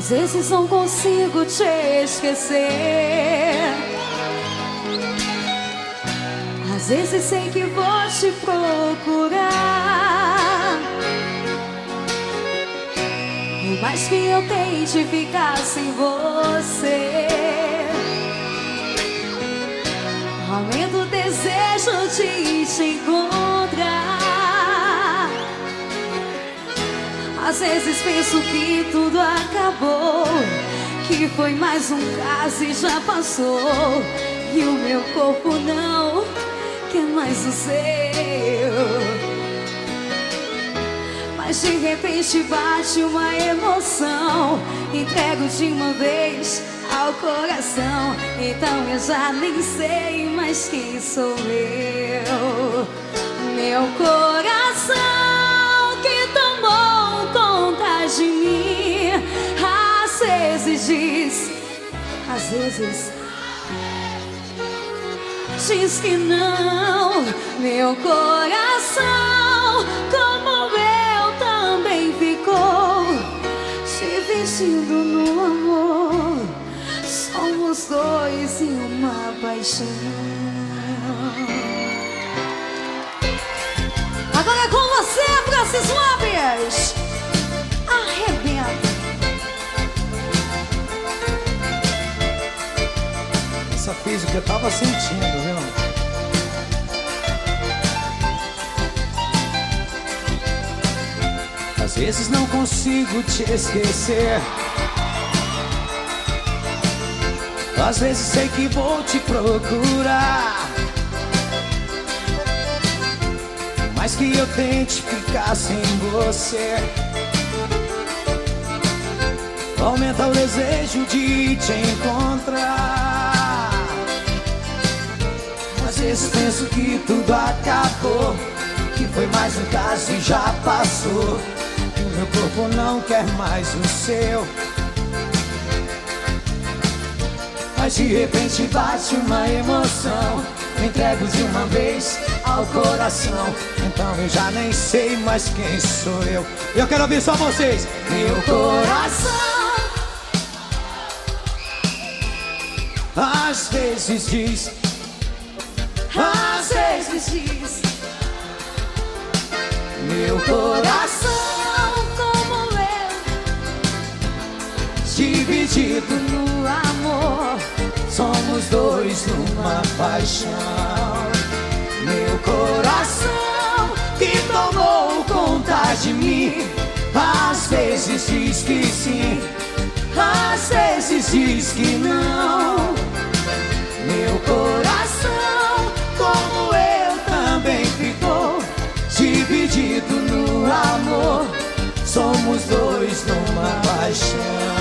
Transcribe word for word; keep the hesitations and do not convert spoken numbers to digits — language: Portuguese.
Às vezes não consigo te esquecer. Às vezes sei que vou te procurar. Por mais que eu tente ficar sem você, aumenta o desejo de te encontrar. Às vezes penso que tudo acabou, que foi mais um caso e já passou, e o meu corpo não quer mais o seu. Mas de repente bate uma emoção, entrego de uma vez ao coração. Então eu já nem sei mais quem sou eu. Meu coração que tomou conta de mim, às vezes diz, às vezes diz que não. Meu coração, como eu, também ficou dividido no amor. Somos dois em uma paixão. Agora é com você, Francis Lopes. Arrebenta. Essa física eu tava sentindo, viu? Às vezes não consigo te esquecer. Às vezes sei que vou te procurar. Mas que eu tente ficar sem você, aumenta o desejo de te encontrar. Às vezes penso que tudo acabou, que foi mais um caso e já passou, que o meu corpo não quer mais o seu. Mas de repente bate uma emoção, me entrego de uma vez ao coração. Então eu já nem sei mais quem sou eu. Eu quero ouvir só vocês. Meu coração às vezes diz, Às vezes diz, meu coração como eu, dividido no amor. somos dois numa paixão. Meu coração que tomou conta de mim, às vezes diz que sim, às vezes diz que não. Meu coração, como eu, também ficou dividido no amor. Somos dois numa paixão.